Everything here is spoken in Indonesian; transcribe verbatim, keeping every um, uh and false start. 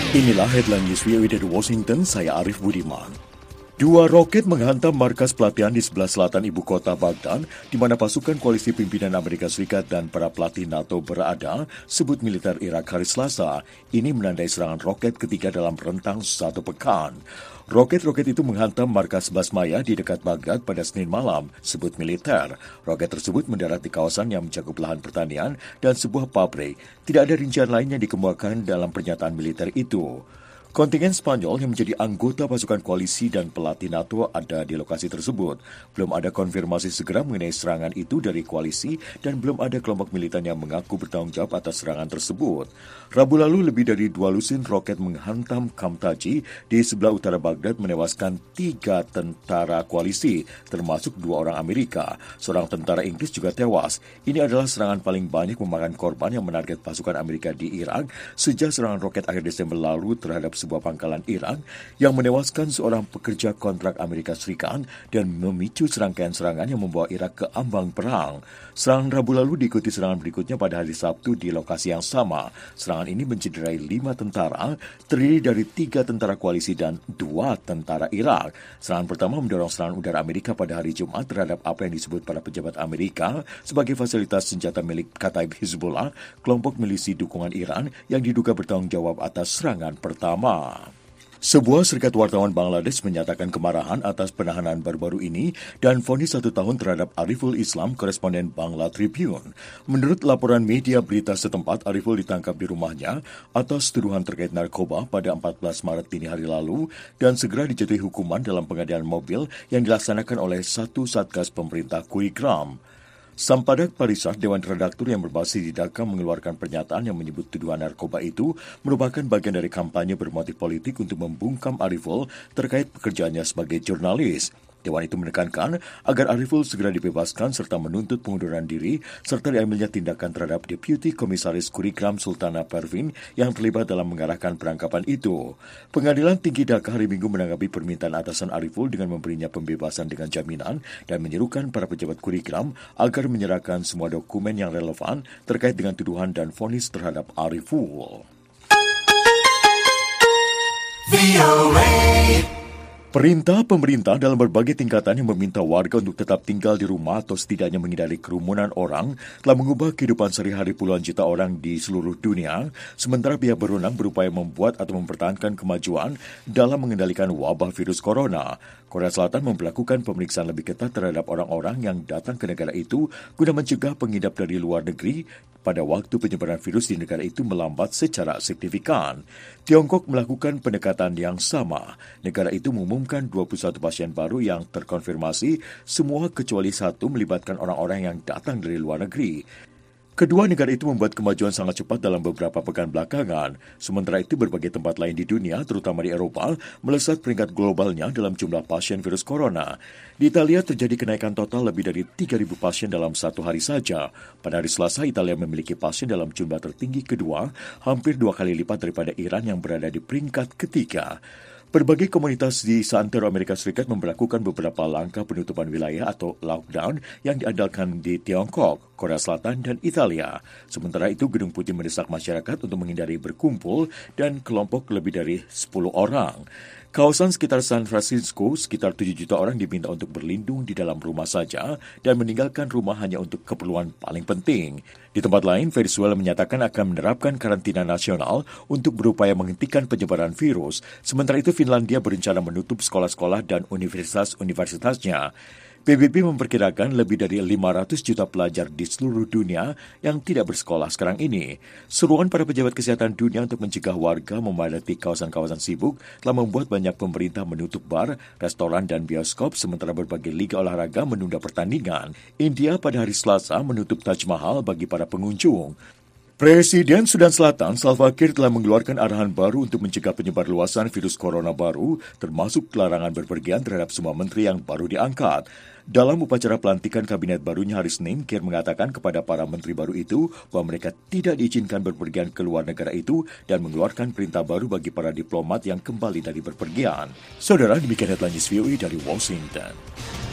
Inilah headline news V O A dari Washington, saya Arif Budiman. Dua roket menghantam markas pelatihan di sebelah selatan ibu kota Baghdad, di mana pasukan koalisi pimpinan Amerika Serikat dan para pelatih NATO berada, sebut militer Irak hari Selasa. Ini menandai serangan roket ketiga dalam rentang satu pekan. Roket-roket itu menghantam markas Basmaya di dekat Baghdad pada Senin malam, sebut militer. Roket tersebut mendarat di kawasan yang mencakup lahan pertanian dan sebuah pabrik. Tidak ada rincian lain yang dikemukakan dalam pernyataan militer itu. Kontingen Spanyol yang menjadi anggota pasukan koalisi dan pelatih NATO ada di lokasi tersebut. Belum ada konfirmasi segera mengenai serangan itu dari koalisi dan belum ada kelompok militan yang mengaku bertanggung jawab atas serangan tersebut. Rabu lalu lebih dari dua lusin roket menghantam Kamtaji di sebelah utara Baghdad menewaskan tiga tentara koalisi, termasuk dua orang Amerika. Seorang tentara Inggris juga tewas. Ini adalah serangan paling banyak memakan korban yang menarget pasukan Amerika di Irak sejak serangan roket akhir Desember lalu terhadap sebuah pangkalan Irak yang menewaskan seorang pekerja kontrak Amerika Serikat dan memicu serangkaian serangan yang membawa Irak ke ambang perang. Serangan Rabu lalu diikuti serangan berikutnya pada hari Sabtu di lokasi yang sama. Serangan ini mencederai lima tentara, terdiri dari tiga tentara koalisi dan dua tentara Irak. Serangan pertama mendorong serangan udara Amerika pada hari Jumat terhadap apa yang disebut para pejabat Amerika sebagai fasilitas senjata milik Kataib Hizbullah, kelompok milisi dukungan Iran yang diduga bertanggung jawab atas serangan pertama. Sebuah serikat wartawan Bangladesh menyatakan kemarahan atas penahanan baru-baru ini dan vonis satu tahun terhadap Ariful Islam, koresponden Bangla Tribune. Menurut laporan media berita setempat, Ariful ditangkap di rumahnya atas tuduhan terkait narkoba pada empat belas Maret dini hari lalu dan segera dijatuhi hukuman dalam pengadilan mobil yang dilaksanakan oleh satu satgas pemerintah Kurigram. Sampadak Parisah, Dewan Redaktur yang berbasis di Dhaka mengeluarkan pernyataan yang menyebut tuduhan narkoba itu merupakan bagian dari kampanye bermotif politik untuk membungkam Ariful terkait pekerjaannya sebagai jurnalis. Dewan itu menekankan agar Ariful segera dibebaskan serta menuntut pengunduran diri serta diambilnya tindakan terhadap Deputi Komisaris Kurigram Sultana Pervin yang terlibat dalam mengarahkan penangkapan itu. Pengadilan Tinggi Dhaka hari Minggu menanggapi permintaan atasan Ariful dengan memberinya pembebasan dengan jaminan dan menyerukan para pejabat Kurigram agar menyerahkan semua dokumen yang relevan terkait dengan tuduhan dan vonis terhadap Ariful. Perintah pemerintah dalam berbagai tingkatan yang meminta warga untuk tetap tinggal di rumah atau setidaknya menghindari kerumunan orang telah mengubah kehidupan sehari-hari puluhan juta orang di seluruh dunia, sementara pihak berwenang berupaya membuat atau mempertahankan kemajuan dalam mengendalikan wabah virus corona. Korea Selatan memperlakukan pemeriksaan lebih ketat terhadap orang-orang yang datang ke negara itu guna mencegah pengidap dari luar negeri pada waktu penyebaran virus di negara itu melambat secara signifikan. Tiongkok melakukan pendekatan yang sama. Negara itu mengumumkan dua puluh satu pasien baru yang terkonfirmasi, semua kecuali satu melibatkan orang-orang yang datang dari luar negeri. Kedua negara itu membuat kemajuan sangat cepat dalam beberapa pekan belakangan. Sementara itu, berbagai tempat lain di dunia, terutama di Eropa, melesat peringkat globalnya dalam jumlah pasien virus corona. Di Italia terjadi kenaikan total lebih dari tiga ribu pasien dalam satu hari saja. Pada hari Selasa, Italia memiliki pasien dalam jumlah tertinggi kedua, hampir dua kali lipat daripada Iran yang berada di peringkat ketiga. Berbagai komunitas di seantero Amerika Serikat memberlakukan beberapa langkah penutupan wilayah atau lockdown yang diandalkan di Tiongkok, Korea Selatan, dan Italia. Sementara itu, Gedung Putih mendesak masyarakat untuk menghindari berkumpul dan kelompok lebih dari sepuluh orang. Kawasan sekitar San Francisco, sekitar tujuh juta orang diminta untuk berlindung di dalam rumah saja dan meninggalkan rumah hanya untuk keperluan paling penting. Di tempat lain, Venezuela menyatakan akan menerapkan karantina nasional untuk berupaya menghentikan penyebaran virus. Sementara itu, Finlandia berencana menutup sekolah-sekolah dan universitas-universitasnya. P B B memperkirakan lebih dari lima ratus juta pelajar di seluruh dunia yang tidak bersekolah sekarang ini. Seruan para pejabat kesehatan dunia untuk mencegah warga memadati kawasan-kawasan sibuk telah membuat banyak pemerintah menutup bar, restoran, dan bioskop, sementara berbagai liga olahraga menunda pertandingan. India pada hari Selasa menutup Taj Mahal bagi para pengunjung. Presiden Sudan Selatan, Salva Kiir, telah mengeluarkan arahan baru untuk mencegah penyebar luasan virus corona baru, termasuk larangan berpergian terhadap semua menteri yang baru diangkat. Dalam upacara pelantikan kabinet barunya hari Senin, Kiir mengatakan kepada para menteri baru itu bahwa mereka tidak diizinkan berpergian ke luar negara itu dan mengeluarkan perintah baru bagi para diplomat yang kembali dari berpergian. Saudara, demikian headline news V O A dari Washington.